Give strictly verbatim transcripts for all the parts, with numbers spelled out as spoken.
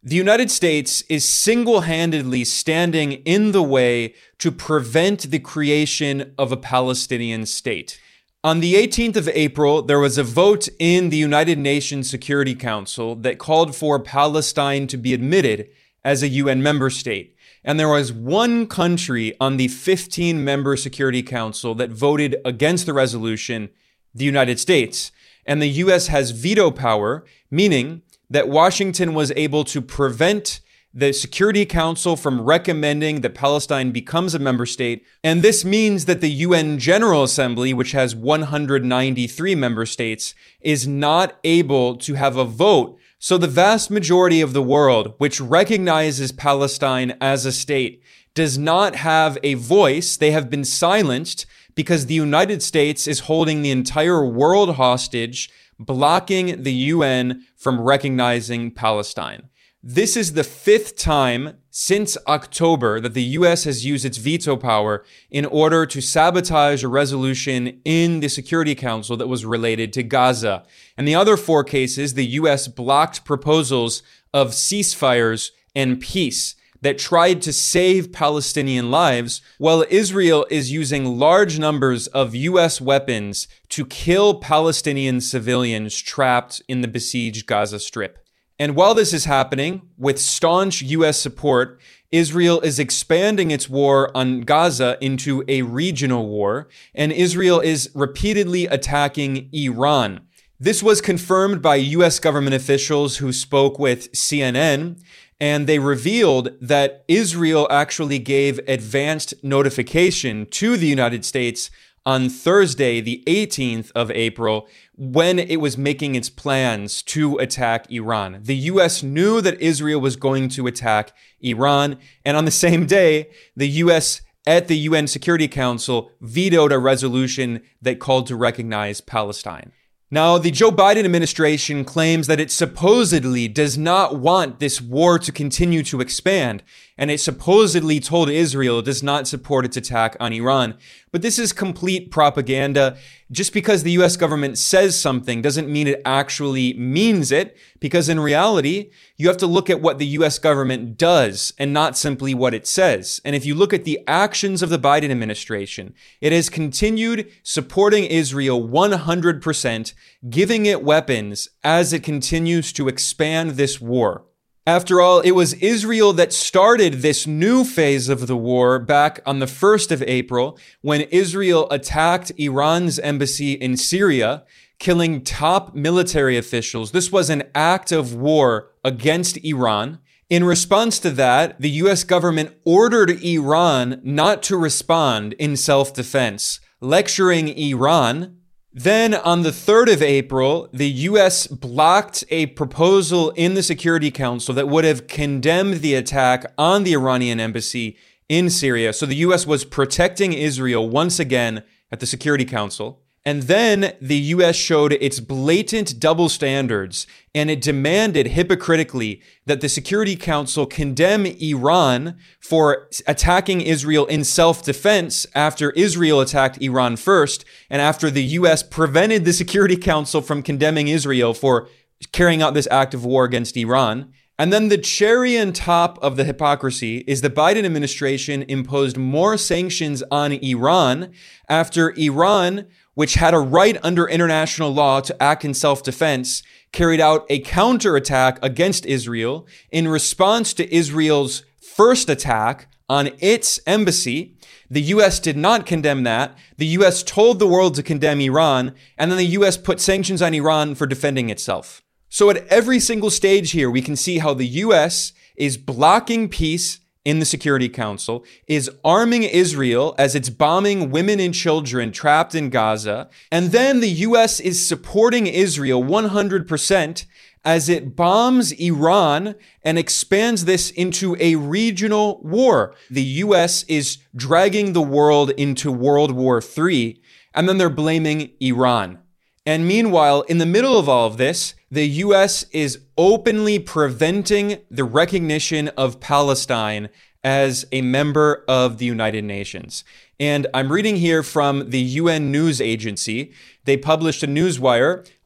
The United States is single-handedly standing in the way to prevent the creation of a Palestinian state. On the eighteenth of April, there was a vote in the United Nations Security Council that called for Palestine to be admitted as a U N member state. And there was one country on the fifteen-member Security Council that voted against the resolution, the United States. And the U S has veto power, meaning that Washington was able to prevent the Security Council from recommending that Palestine becomes a member state. And this means that the U N General Assembly, which has one hundred ninety-three member states, is not able to have a vote. So the vast majority of the world, which recognizes Palestine as a state, does not have a voice. They have been silenced because the United States is holding the entire world hostage, blocking the U N from recognizing Palestine. This is the fifth time since October that the U S has used its veto power in order to sabotage a resolution in the Security Council that was related to Gaza. In the other four cases, the U S blocked proposals of ceasefires and peace that tried to save Palestinian lives, while Israel is using large numbers of U S weapons to kill Palestinian civilians trapped in the besieged Gaza Strip. And while this is happening, with staunch U S support, Israel is expanding its war on Gaza into a regional war, and Israel is repeatedly attacking Iran. This was confirmed by U S government officials who spoke with C N N, and they revealed that Israel actually gave advanced notification to the United States on Thursday, the eighteenth of April, when it was making its plans to attack Iran. The U S knew that Israel was going to attack Iran, and on the same day, the U S at the U N Security Council vetoed a resolution that called to recognize Palestine. Now, the Joe Biden administration claims that it supposedly does not want this war to continue to expand, and it supposedly told Israel it does not support its attack on Iran. But this is complete propaganda. Just because the U S government says something doesn't mean it actually means it, because in reality, you have to look at what the U S government does and not simply what it says. And if you look at the actions of the Biden administration, it has continued supporting Israel one hundred percent, giving it weapons as it continues to expand this war. After all, it was Israel that started this new phase of the war back on the first of April when Israel attacked Iran's embassy in Syria, killing top military officials. This was an act of war against Iran. In response to that, the U S government ordered Iran not to respond in self-defense, lecturing Iran. Then on the third of April, the U S blocked a proposal in the Security Council that would have condemned the attack on the Iranian embassy in Syria. So the U S was protecting Israel once again at the Security Council. And then the U S showed its blatant double standards, and it demanded hypocritically that the Security Council condemn Iran for attacking Israel in self-defense after Israel attacked Iran first, and after the U S prevented the Security Council from condemning Israel for carrying out this act of war against Iran. And then the cherry on top of the hypocrisy is the Biden administration imposed more sanctions on Iran after Iran, which had a right under international law to act in self-defense, carried out a counterattack against Israel in response to Israel's first attack on its embassy. The U S did not condemn that. The U S told the world to condemn Iran, and then the U S put sanctions on Iran for defending itself. So at every single stage here, we can see how the U S is blocking peace in the Security Council, is arming Israel as it's bombing women and children trapped in Gaza, and then the U S is supporting Israel one hundred percent as it bombs Iran and expands this into a regional war. The U S is dragging the world into World War Three, and then they're blaming Iran. And meanwhile, in the middle of all of this, the U S is openly preventing the recognition of Palestine as a member of the United Nations. And I'm reading here from the U N News Agency. They published a newswire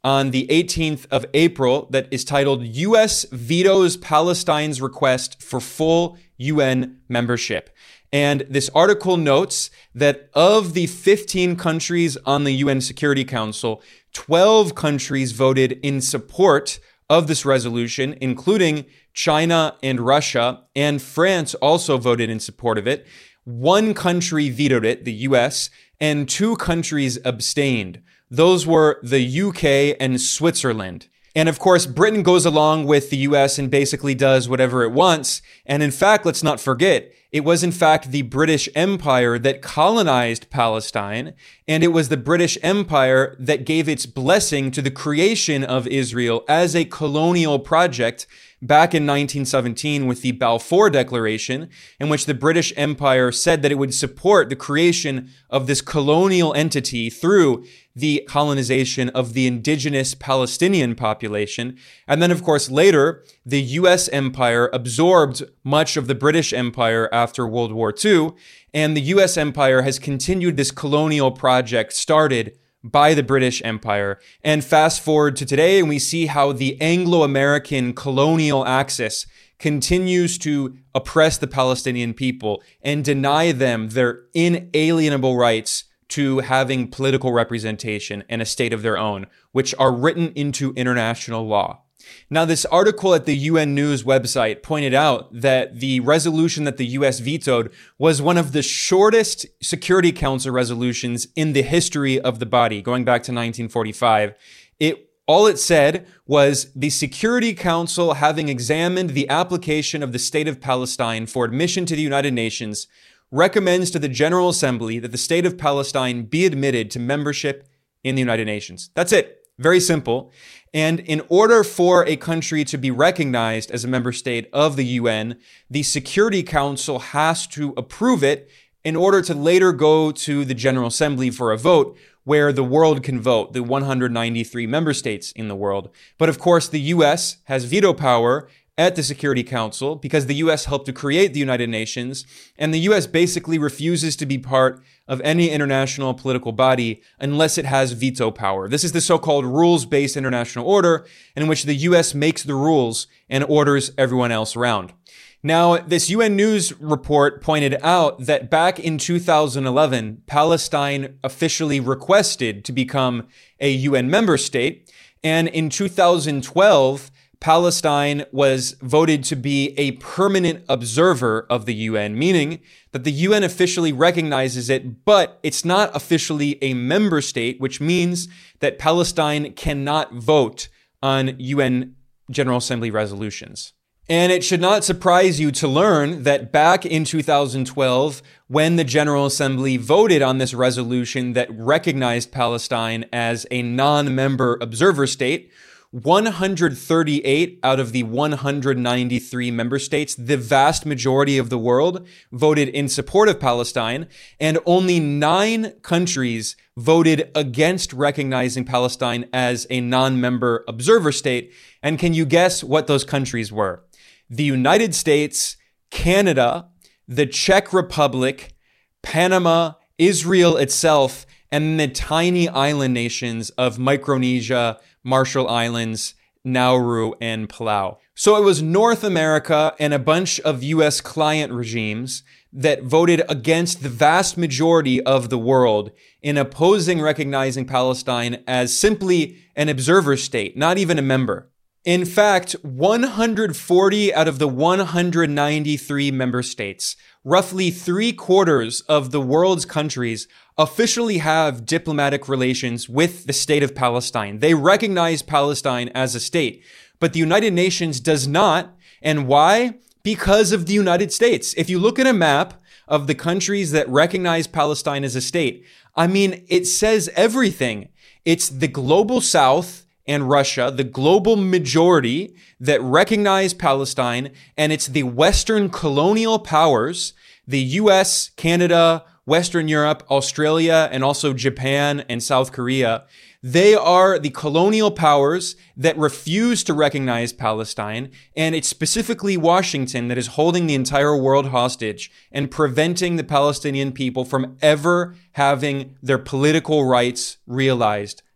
on the eighteenth of April that is titled U S Vetoes Palestine's Request for Full U N Membership. And this article notes that of the fifteen countries on the U N Security Council, twelve countries voted in support of this resolution, including China and Russia, and France also voted in support of it. One country vetoed it, the U S, and two countries abstained. Those were the U K and Switzerland. And of course, Britain goes along with the U S and basically does whatever it wants. And in fact, let's not forget, it was in fact the British Empire that colonized Palestine, and it was the British Empire that gave its blessing to the creation of Israel as a colonial project back in nineteen seventeen with the Balfour Declaration, in which the British Empire said that it would support the creation of this colonial entity through the colonization of the indigenous Palestinian population. And then, of course, later, the U S Empire absorbed much of the British Empire after World War Two, and the U S Empire has continued this colonial project started by the British Empire. And fast forward to today, and we see how the Anglo-American colonial axis continues to oppress the Palestinian people and deny them their inalienable rights to having political representation and a state of their own, which are written into international law. Now, this article at the U N News website pointed out that the resolution that the U S vetoed was one of the shortest Security Council resolutions in the history of the body, going back to nineteen forty-five. It all it said was the Security Council, having examined the application of the State of Palestine for admission to the United Nations, recommends to the General Assembly that the State of Palestine be admitted to membership in the United Nations. That's it. Very simple. And in order for a country to be recognized as a member state of the U N, the Security Council has to approve it in order to later go to the General Assembly for a vote where the world can vote, the one hundred ninety-three member states in the world. But of course, the U S has veto power at the Security Council because the U S helped to create the United Nations, and the U S basically refuses to be part of any international political body unless it has veto power. This is the so-called rules-based international order in which the U S makes the rules and orders everyone else around. Now, this U N News report pointed out that back in two thousand eleven, Palestine officially requested to become a U N member state, and in two thousand twelve, Palestine was voted to be a permanent observer of the U N, meaning that the U N officially recognizes it, but it's not officially a member state, which means that Palestine cannot vote on U N General Assembly resolutions. And it should not surprise you to learn that back in two thousand twelve, when the General Assembly voted on this resolution that recognized Palestine as a non-member observer state, one hundred thirty-eight out of the one hundred ninety-three member states, the vast majority of the world, voted in support of Palestine, and only nine countries voted against recognizing Palestine as a non-member observer state. And can you guess what those countries were? The United States, Canada, the Czech Republic, Panama, Israel itself, and the tiny island nations of Micronesia, Marshall Islands, Nauru, and Palau. So it was North America and a bunch of U S client regimes that voted against the vast majority of the world in opposing recognizing Palestine as simply an observer state, not even a member. In fact, one hundred forty out of the one hundred ninety-three member states, roughly three quarters of the world's countries, officially have diplomatic relations with the state of Palestine. They recognize Palestine as a state, but the United Nations does not. And why? Because of the United States. If you look at a map of the countries that recognize Palestine as a state, I mean, it says everything. It's the global South and Russia, the global majority that recognize Palestine, and it's the Western colonial powers, the U S, Canada, Western Europe, Australia, and also Japan and South Korea. They are the colonial powers that refuse to recognize Palestine, and it's specifically Washington that is holding the entire world hostage and preventing the Palestinian people from ever having their political rights realized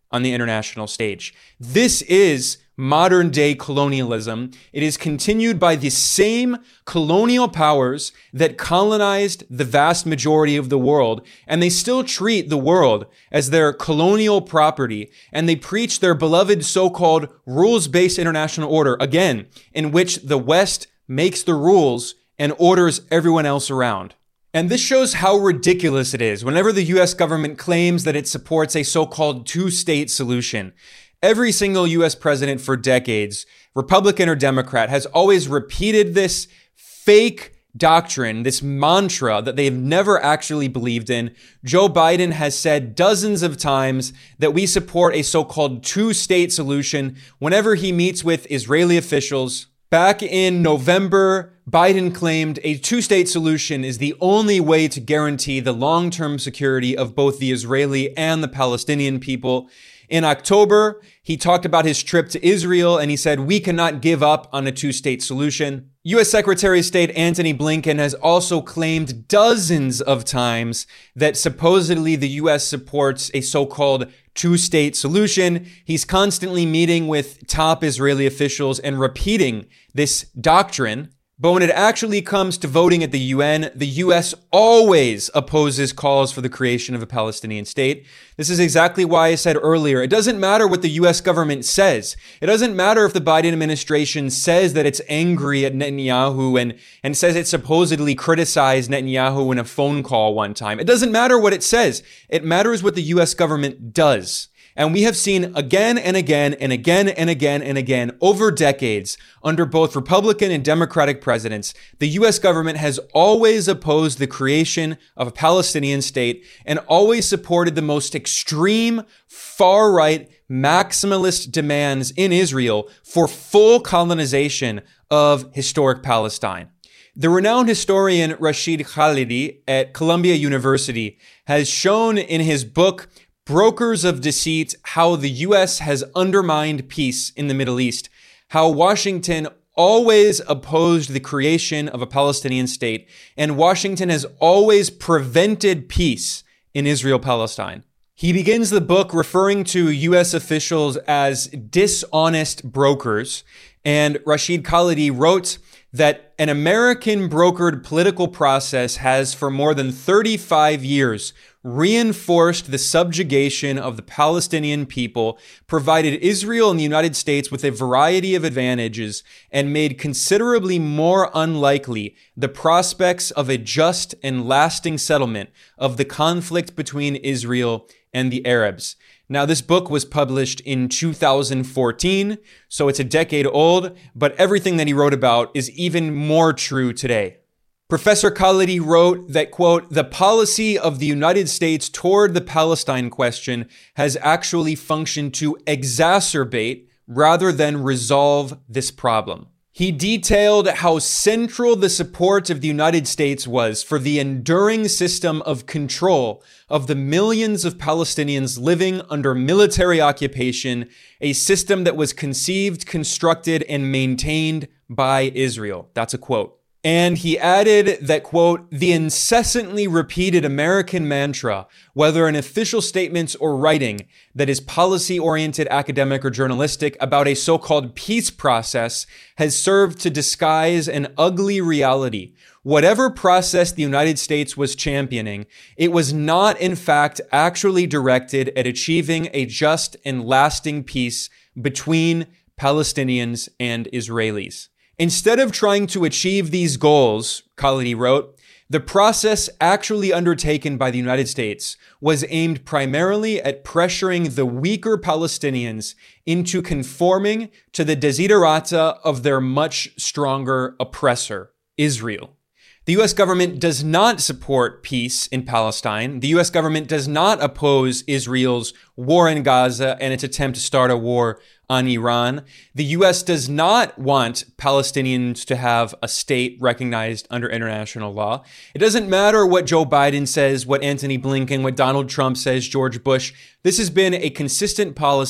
on the international stage. This is modern day colonialism. It is continued by the same colonial powers that colonized the vast majority of the world, and they still treat the world as their colonial property, and they preach their beloved so-called rules-based international order, again, in which the West makes the rules and orders everyone else around. And this shows how ridiculous it is whenever the U S government claims that it supports a so-called two-state solution. Every single U S president for decades, Republican or Democrat, has always repeated this fake doctrine, this mantra that they've never actually believed in. Joe Biden has said dozens of times that we support a so-called two-state solution whenever he meets with Israeli officials. Back in November, Biden claimed a two-state solution is the only way to guarantee the long-term security of both the Israeli and the Palestinian people. In October, he talked about his trip to Israel and he said, we cannot give up on a two-state solution. U S Secretary of State Antony Blinken has also claimed dozens of times that supposedly the U S supports a so-called two-state solution. He's constantly meeting with top Israeli officials and repeating this doctrine. But when it actually comes to voting at the U N, the U S always opposes calls for the creation of a Palestinian state. This is exactly why I said earlier, it doesn't matter what the U S government says. It doesn't matter if the Biden administration says that it's angry at Netanyahu and, and says it supposedly criticized Netanyahu in a phone call one time. It doesn't matter what it says. It matters what the U S government does. And we have seen again and again and again and again and again over decades under both Republican and Democratic presidents, the U S government has always opposed the creation of a Palestinian state and always supported the most extreme, far-right, maximalist demands in Israel for full colonization of historic Palestine. The renowned historian Rashid Khalidi at Columbia University has shown in his book, Brokers of Deceit, how the U S has undermined peace in the Middle East, how Washington always opposed the creation of a Palestinian state, and Washington has always prevented peace in Israel-Palestine. He begins the book referring to U S officials as dishonest brokers, and Rashid Khalidi wrote that an American brokered political process has for more than thirty-five years reinforced the subjugation of the Palestinian people, provided Israel and the United States with a variety of advantages, and made considerably more unlikely the prospects of a just and lasting settlement of the conflict between Israel and the Arabs. Now, this book was published in two thousand fourteen, so it's a decade old, but everything that he wrote about is even more true today. Professor Khalidi wrote that, quote, the policy of the United States toward the Palestine question has actually functioned to exacerbate rather than resolve this problem. He detailed how central the support of the United States was for the enduring system of control of the millions of Palestinians living under military occupation, a system that was conceived, constructed, and maintained by Israel. That's a quote. And he added that, quote, the incessantly repeated American mantra, whether in official statements or writing, that is policy-oriented, academic, or journalistic about a so-called peace process has served to disguise an ugly reality. Whatever process the United States was championing, it was not, in fact, actually directed at achieving a just and lasting peace between Palestinians and Israelis. Instead of trying to achieve these goals, Khalidi wrote, the process actually undertaken by the United States was aimed primarily at pressuring the weaker Palestinians into conforming to the desiderata of their much stronger oppressor, Israel. The U S government does not support peace in Palestine. The U S government does not oppose Israel's war in Gaza and its attempt to start a war on Iran. The U S does not want Palestinians to have a state recognized under international law. It doesn't matter what Joe Biden says, what Antony Blinken, what Donald Trump says, George Bush. This has been a consistent policy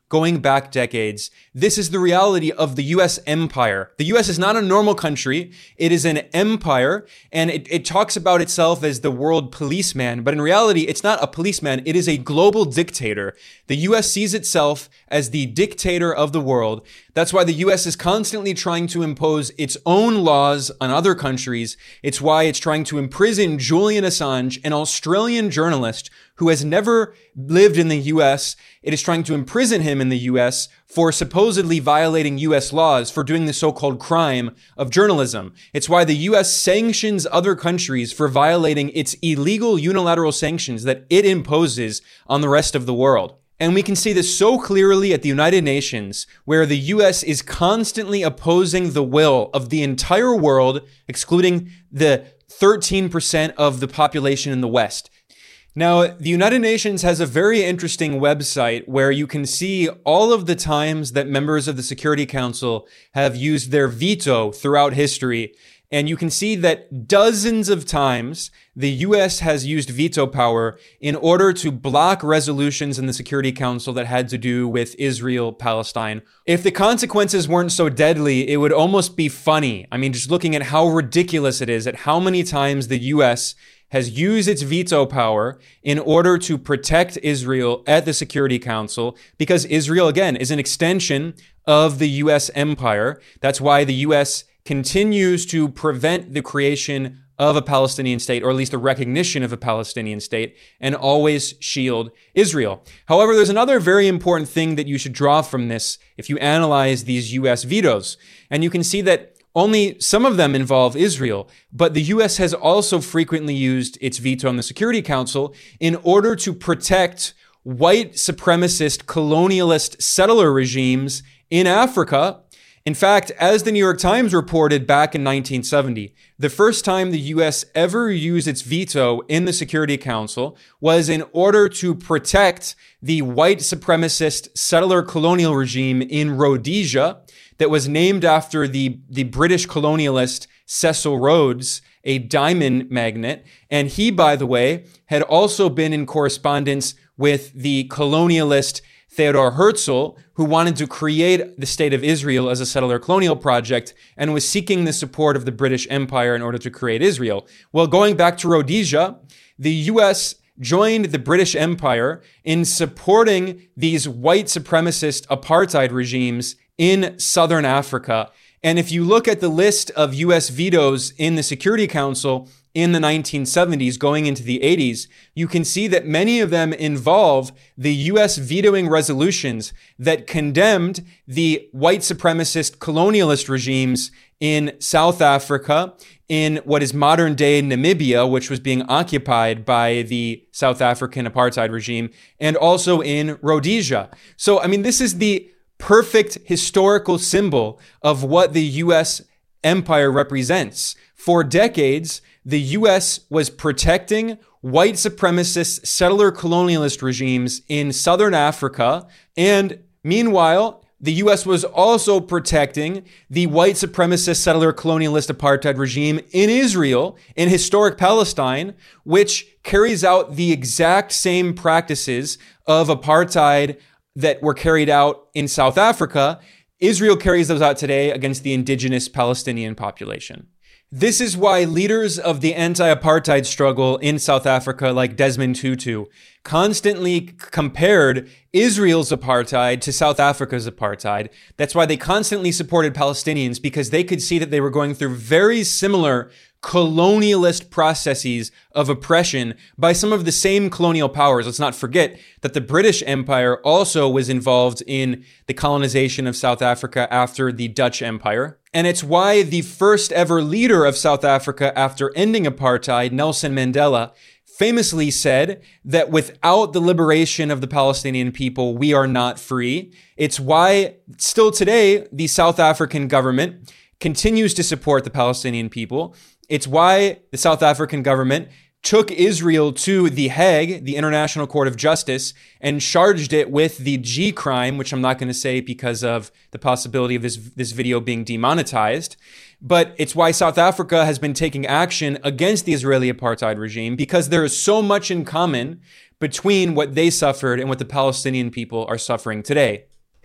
going back decades. This is the reality of the U S empire. The U S is not a normal country. It is an empire, and it, it talks about itself as the world policeman. But in reality, it's not a policeman. It is a global dictator. The U S sees itself as the dictator of the world. That's why the U S is constantly trying to impose its own laws on other countries. It's why it's trying to imprison Julian Assange, an Australian journalist who has never lived in the U S. It is trying to imprison him in the U S for supposedly violating U S laws, for doing the so-called crime of journalism. It's why the U S sanctions other countries for violating its illegal unilateral sanctions that it imposes on the rest of the world. And we can see this so clearly at the United Nations, where the U S is constantly opposing the will of the entire world, excluding the thirteen percent of the population in the West. Now, the United Nations has a very interesting website where you can see all of the times that members of the Security Council have used their veto throughout history. And you can see that dozens of times the U S has used veto power in order to block resolutions in the Security Council that had to do with Israel, Palestine. If the consequences weren't so deadly, it would almost be funny. I mean, just looking at how ridiculous it is, at how many times the U S has used its veto power in order to protect Israel at the Security Council, because Israel, again, is an extension of the U S empire. That's why the U S continues to prevent the creation of a Palestinian state, or at least the recognition of a Palestinian state, and always shield Israel. However, there's another very important thing that you should draw from this if you analyze these U S vetoes. And you can see that only some of them involve Israel, but the U S has also frequently used its veto on the Security Council in order to protect white supremacist colonialist settler regimes in Africa. In fact, as the New York Times reported back in nineteen seventy, the first time the U S ever used its veto in the Security Council was in order to protect the white supremacist settler colonial regime in Rhodesia that was named after the, the British colonialist Cecil Rhodes, a diamond magnate. And he, by the way, had also been in correspondence with the colonialist Theodore Herzl, who wanted to create the State of Israel as a settler colonial project and was seeking the support of the British Empire in order to create Israel. Well, going back to Rhodesia, the U S joined the British Empire in supporting these white supremacist apartheid regimes in southern Africa. And if you look at the list of U S vetoes in the Security Council in the nineteen seventies going into the eighties, you can see that many of them involve the U S vetoing resolutions that condemned the white supremacist colonialist regimes in South Africa, in what is modern day Namibia, which was being occupied by the South African apartheid regime, and also in Rhodesia. So, I mean, this is the perfect historical symbol of what the U S empire represents. For decades, the U S was protecting white supremacist settler colonialist regimes in southern Africa. And meanwhile, the U S was also protecting the white supremacist settler colonialist apartheid regime in Israel, in historic Palestine, which carries out the exact same practices of apartheid that were carried out in South Africa. Israel carries those out today against the indigenous Palestinian population. This is why leaders of the anti-apartheid struggle in South Africa, like Desmond Tutu, constantly compared Israel's apartheid to South Africa's apartheid. That's why they constantly supported Palestinians, because they could see that they were going through very similar colonialist processes of oppression by some of the same colonial powers. Let's not forget that the British Empire also was involved in the colonization of South Africa after the Dutch Empire. And it's why the first ever leader of South Africa after ending apartheid, Nelson Mandela, famously said that without the liberation of the Palestinian people, we are not free. It's why still today, the South African government continues to support the Palestinian people. It's why the South African government took Israel to The Hague, the International Court of Justice, and charged it with the G crime, which I'm not going to say because of the possibility of this, this video being demonetized. But it's why South Africa has been taking action against the Israeli apartheid regime, because there is so much in common between what they suffered and what the Palestinian people are suffering today.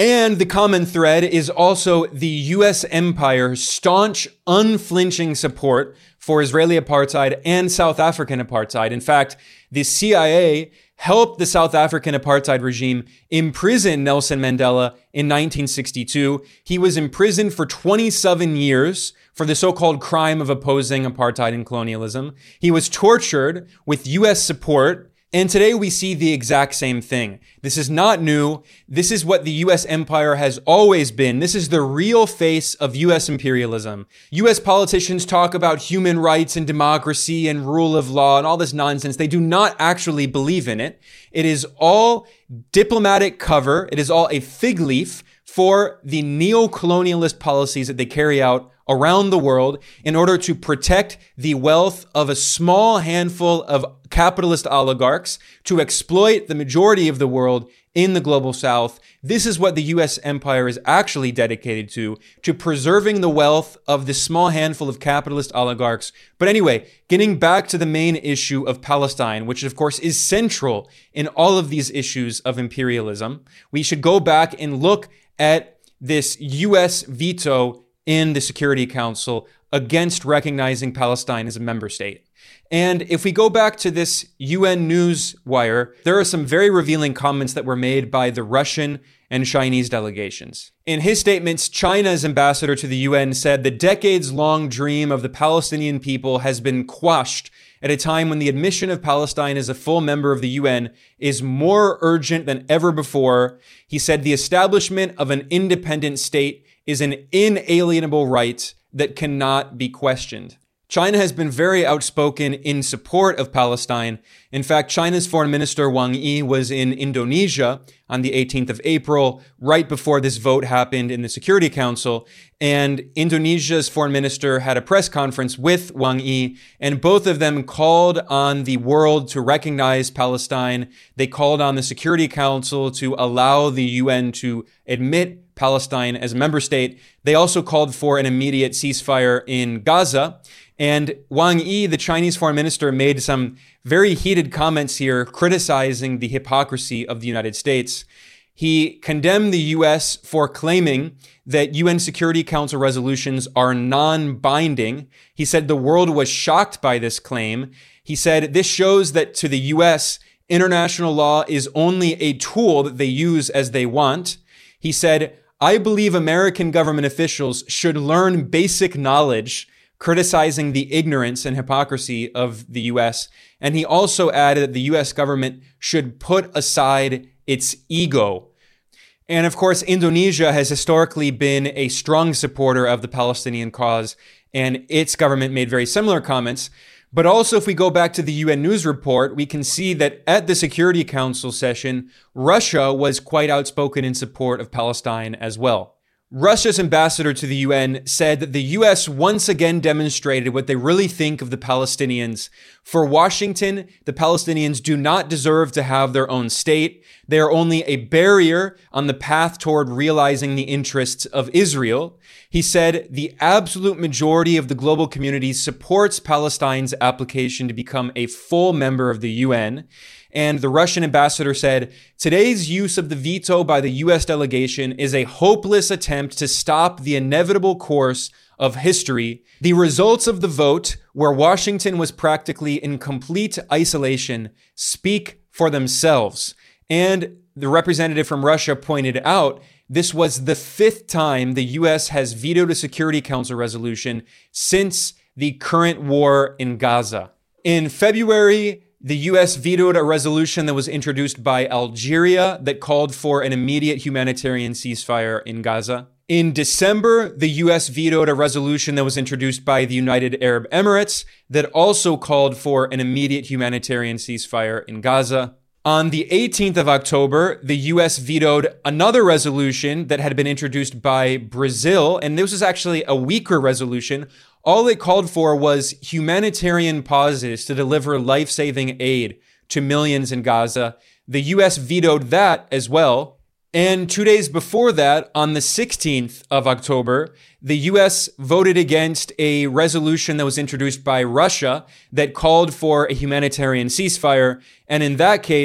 And the common thread is also the U S empire's staunch, unflinching support for Israeli apartheid and South African apartheid. In fact, the C I A helped the South African apartheid regime imprison Nelson Mandela in nineteen sixty-two. He was imprisoned for twenty-seven years for the so-called crime of opposing apartheid and colonialism. He was tortured with U S support. And today we see the exact same thing. This is not new. This is what the U S empire has always been. This is the real face of U S imperialism. U S politicians talk about human rights and democracy and rule of law and all this nonsense. They do not actually believe in it. It is all diplomatic cover. It is all a fig leaf for the neo-colonialist policies that they carry out around the world in order to protect the wealth of a small handful of capitalist oligarchs, to exploit the majority of the world in the global south. This is what the U S empire is actually dedicated to, to preserving the wealth of this small handful of capitalist oligarchs. But anyway, getting back to the main issue of Palestine, which of course is central in all of these issues of imperialism, we should go back and look at this U S veto in the Security Council against recognizing Palestine as a member state. And if we go back to this U N news wire, there are some very revealing comments that were made by the Russian and Chinese delegations. In his statements, China's ambassador to the U N said the decades-long dream of the Palestinian people has been quashed at a time when the admission of Palestine as a full member of the U N is more urgent than ever before. He said the establishment of an independent state is an inalienable right that cannot be questioned. China has been very outspoken in support of Palestine. In fact, China's Foreign Minister Wang Yi was in Indonesia on the eighteenth of April, right before this vote happened in the Security Council. And Indonesia's foreign minister had a press conference with Wang Yi, and both of them called on the world to recognize Palestine. They called on the Security Council to allow the U N to admit Palestine as a member state. They also called for an immediate ceasefire in Gaza. And Wang Yi, the Chinese foreign minister, made some very heated comments here criticizing the hypocrisy of the United States. He condemned the U S for claiming that U N Security Council resolutions are non-binding. He said the world was shocked by this claim. He said this shows that to the U S, international law is only a tool that they use as they want. He said, I believe American government officials should learn basic knowledge, criticizing the ignorance and hypocrisy of the U S. And he also added that the U S government should put aside its ego. And of course, Indonesia has historically been a strong supporter of the Palestinian cause, and its government made very similar comments. But also, if we go back to the U N News report, we can see that at the Security Council session, Russia was quite outspoken in support of Palestine as well. Russia's ambassador to the U N said that the U S once again demonstrated what they really think of the Palestinians. For Washington, the Palestinians do not deserve to have their own state. They are only a barrier on the path toward realizing the interests of Israel. He said the absolute majority of the global community supports Palestine's application to become a full member of the U N. And the Russian ambassador said, today's use of the veto by the U S delegation is a hopeless attempt to stop the inevitable course of history. The results of the vote, where Washington was practically in complete isolation, speak for themselves. And the representative from Russia pointed out, this was the fifth time the U S has vetoed a Security Council resolution since the current war in Gaza. In February, the U S vetoed a resolution that was introduced by Algeria that called for an immediate humanitarian ceasefire in Gaza. In December, the U S vetoed a resolution that was introduced by the United Arab Emirates that also called for an immediate humanitarian ceasefire in Gaza. On the eighteenth of October, the U S vetoed another resolution that had been introduced by Brazil, and this was actually a weaker resolution. All it called for was humanitarian pauses to deliver life-saving aid to millions in Gaza. The U S vetoed that as well. And two days before that, on the sixteenth of October, the U S voted against a resolution that was introduced by Russia that called for a humanitarian ceasefire. And in that case,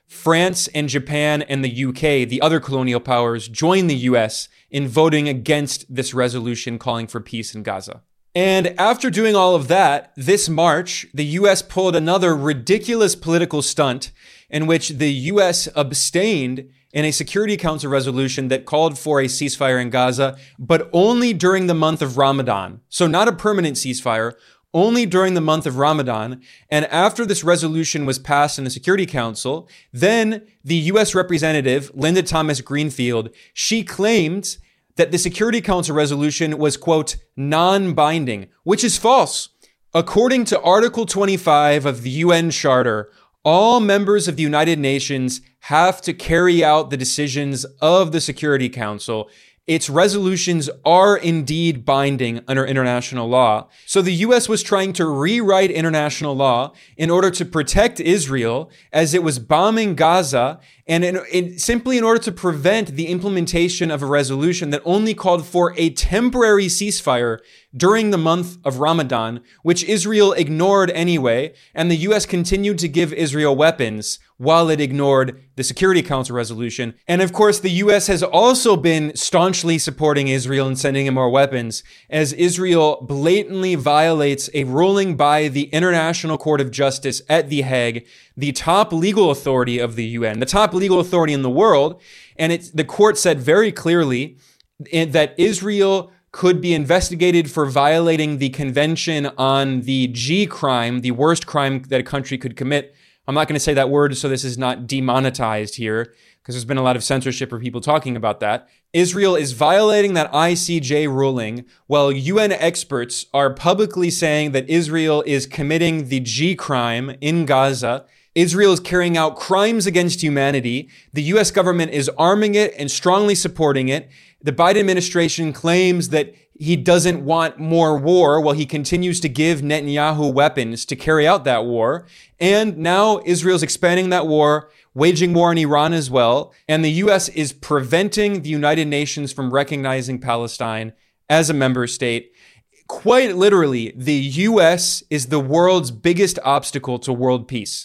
France and Japan and the U K, the other colonial powers, joined the U S in voting against this resolution calling for peace in Gaza. And after doing all of that, this March, the U S pulled another ridiculous political stunt in which the U S abstained in a Security Council resolution that called for a ceasefire in Gaza, but only during the month of Ramadan. So not a permanent ceasefire, only during the month of Ramadan. And after this resolution was passed in the Security Council, then the U S representative, Linda Thomas Greenfield, she claimed that the Security Council resolution was, quote, non-binding, which is false. According to Article twenty-five of the U N Charter, all members of the United Nations have to carry out the decisions of the Security Council. Its resolutions are indeed binding under international law. So the U S was trying to rewrite international law in order to protect Israel as it was bombing Gaza, and in, in, simply in order to prevent the implementation of a resolution that only called for a temporary ceasefire during the month of Ramadan, which Israel ignored anyway, and the U S continued to give Israel weapons while it ignored the Security Council resolution. And of course, the U S has also been staunchly supporting Israel and sending him more weapons, as Israel blatantly violates a ruling by the International Court of Justice at The Hague, the top legal authority of the U N, the top legal authority in the world. And it's, the court said very clearly that Israel could be investigated for violating the Convention on the G crime, the worst crime that a country could commit. I'm not going to say that word, so this is not demonetized here, because there's been a lot of censorship for people talking about that. Israel is violating that I C J ruling, while U N experts are publicly saying that Israel is committing the G crime in Gaza. Israel is carrying out crimes against humanity. The U S government is arming it and strongly supporting it. The Biden administration claims that he doesn't want more war while he continues to give Netanyahu weapons to carry out that war. And now Israel's expanding that war, waging war in Iran as well. And the U S is preventing the United Nations from recognizing Palestine as a member state. Quite literally, the U S is the world's biggest obstacle to world peace.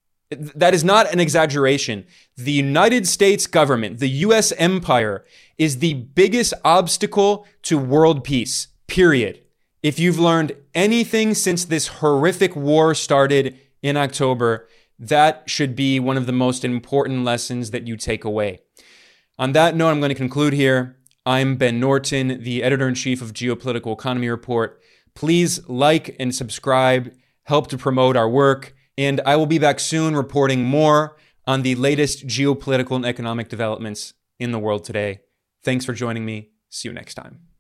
That is not an exaggeration. The United States government, the U S empire, is the biggest obstacle to world peace, period. If you've learned anything since this horrific war started in October, that should be one of the most important lessons that you take away. On that note, I'm going to conclude here. I'm Ben Norton, the editor-in-chief of Geopolitical Economy Report. Please like and subscribe, help to promote our work, and I will be back soon reporting more on the latest geopolitical and economic developments in the world today. Thanks for joining me. See you next time.